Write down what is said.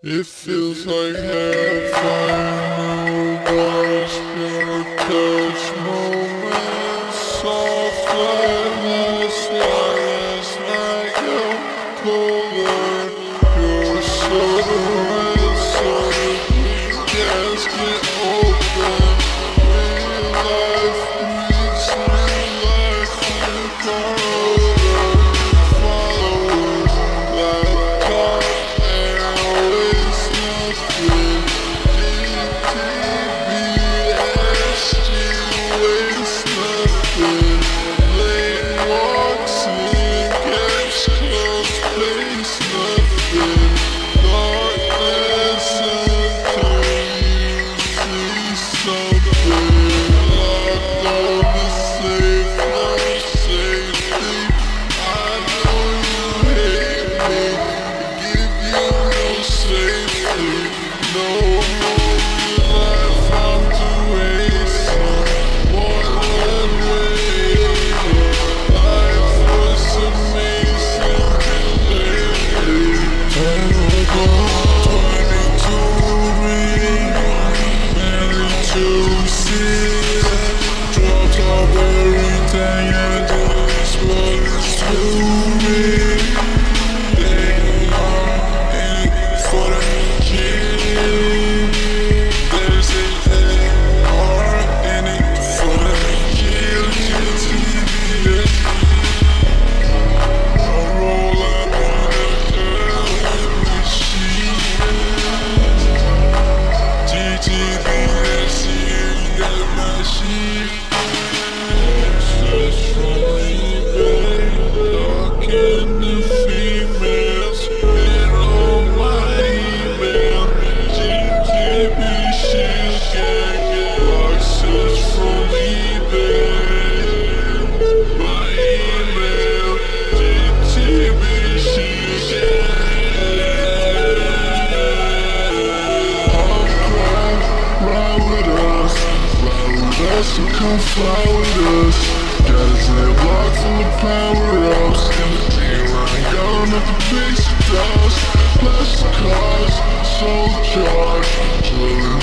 It feels like heaven, nobody pure touch moments, soft like last night, you're colder, you're red, so the casket open, real life beats real life, you follow like God. So come fly with us. Got a Z-Block full of power-ups, and the D-line gone at the pace of dust. Plastic cars, soul charged,